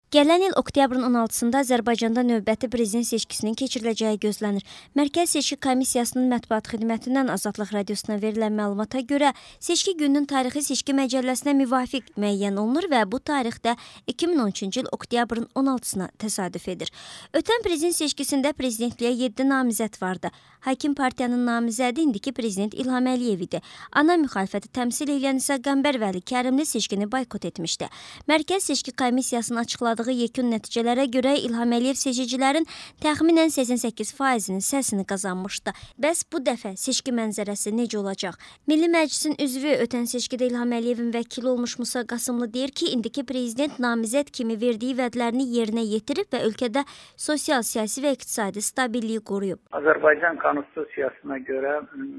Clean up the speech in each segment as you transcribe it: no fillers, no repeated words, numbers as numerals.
Gələn il oktyabrın 16-sında Azərbaycanda növbəti prezident seçkisinin keçiriləcəyi gözlənir. Mərkəz Seçki Komissiyasının mətbuat xidmətindən Azadlıq Radiosuna verilən məlumata görə seçki gününün tarixi seçki məcəlləsinə müvafiq müəyyən olunur və bu tarixdə 2013-cü il oktyabrın 16-sına təsadüf edir. Ötən prezident seçkisində prezidentliyə 7 namizəd vardı. Hakim partiyanın namizədi indiki prezident İlham Əliyev idi. Ana müxalifəti təmsil edən isə Qəmbərvəli Kərimli seçkini boykot etmişdi. Mərkəz Seçki Komissiyasının açıqladığı yekun nəticələrə görə İlham Əliyev seçicilərin təxminən 88%-nin səsini qazanmışdı. Bəs bu dəfə seçki mənzərəsi necə olacaq? Milli Məclisin üzvü ötən seçkidə İlham Əliyevin vəkili olmuş Musa Qasımlı deyir ki, indiki prezident namizəd kimi verdiyi vədlərini yerinə yetirib və ölkədə sosial, siyasi və iqtisadi stabilliyi qoruyub. Azərbaycan Konstitusiyasına görə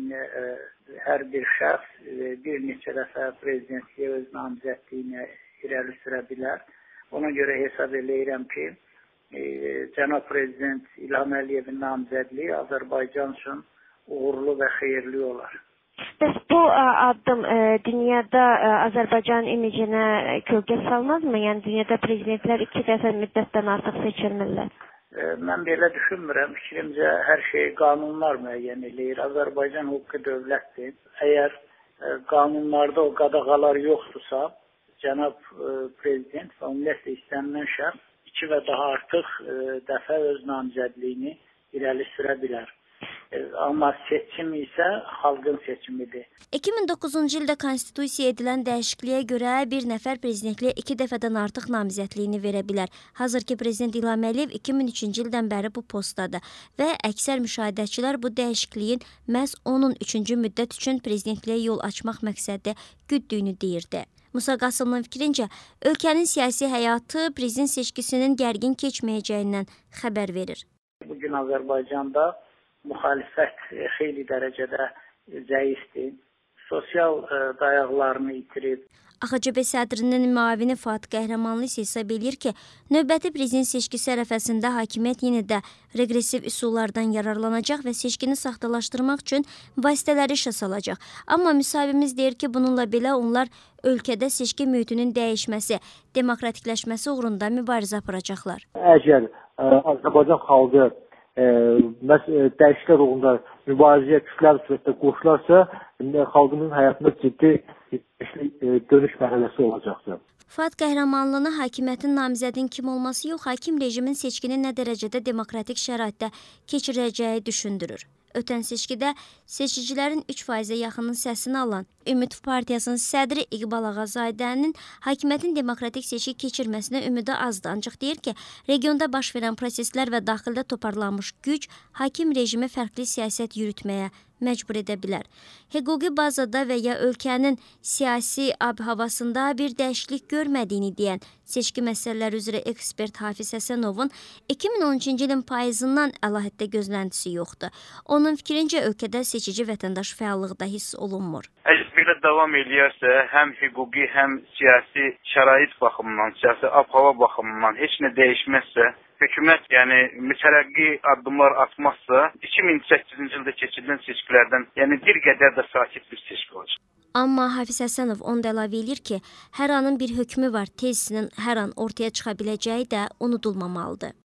hər bir şəxs bir neçə dəfə prezidentliyə öz namizədliyini irəli sürə bilər. Ona görə hesab eləyirəm ki, cənab prezident İlham Əliyevin namizədliyi Azərbaycan üçün uğurlu və xeyirli olar. Bəs bu addım dünyada Azərbaycan imicinə kölgə salmazmı? Yəni dünyada prezidentlər 2 dəfə müddətdən artıq seçilmirlər. Mən belə düşünmürəm. Fikrimcə hər şey qanunlar müəyyən eləyir. Azərbaycan hüquqi dövlətdir. Əgər qanunlarda o qadağalar yoxdursa, cənab prezident və ümumiyyətlə istənilən şəxs 2 və daha artıq dəfə öz namizədliyini irəli sürə bilər. Amma seçim isə xalqın seçimidir. 2009-cu ildə konstitusiyaya edilən dəyişikliyə görə bir nəfər prezidentliyə 2 dəfədən artıq namizədliyini verə bilər. Hazırki prezident İlham Əliyev 2003-cü ildən bəri bu postdadır və əksər müşahidəçilər bu dəyişikliyin məhz onun 3-cü müddət üçün prezidentliyə yol açmaq məqsədi güddüyünü deyirdi. Musa Qasımlının fikrincə, ölkənin siyasi həyatı prezident seçkisinin gərgin keçməyəcəyindən xəbər verir. Bugün Azərbaycanda müxalifət xeyli dərəcədə zəifdir. Sosial dayaqlarını itirib. AXCB sədrinin müavini Fuad Qəhrəmanlı isə hesab edir ki, növbəti prezident seçkisi ərəfəsində hakimiyyət yenə də reqressiv üsullardan yararlanacaq və seçkini saxtalaşdırmaq üçün vasitələri işə salacaq. Amma müsahibimiz deyir ki, bununla belə onlar ölkədə seçki mühitinin dəyişməsi, demokratikləşməsi uğrunda mübarizə aparacaqlar. Əgər Azərbaycan xalqı dəyişikliklər uğrunda mübarizəyə kütləvi surətdə qoşularsa, xalqımızın həyatında ciddi dönüş mərhələsi olacaqdır. Fuad Qəhrəmanlını hakimiyyətin namizədin kim olması yox, hakim rejimin seçkini nə dərəcədə demokratik şəraitdə keçirəcəyi düşündürür. Ötən seçkidə seçicilərin 3%-ə yaxının səsini alan Ümid Partiyasının sədri İqbal Ağazadənin hakimiyyətin demokratik seçki keçirməsinə ümidi azdır. Ancaq deyir ki, regionda baş verən proseslər və daxildə toparlanmış güc hakim rejimi fərqli siyasət yürütməyə məcbur edə bilər. Hüquqi bazada və ya ölkənin siyasi ab-havasında bir dəyişiklik görmədiyini deyən seçki məsələləri üzrə ekspert Hafiz Həsənovun 2013-cü ilin payızından əlahiddə gözləntisi yoxdur. Onun fikrincə ölkədə seçici vətəndaş fəallığı da hiss olunmur. Əgər belə davam eləyərsə, həm hüquqi, həm siyasi şərait baxımından, siyasi ab-hava baxımından heç nə dəyişməzsə, hökumət mütərəqqi addımlar atmazsa, 2008-ci ildə keçirilən seçkilərdən bir qədər də sakit bir seçki olacaq. Amma Hafiz Həsənov onu da əlavə edir ki, hər anın bir hökmü var, tezisinin hər an ortaya çıxa biləcəyi də unudulmamalıdır.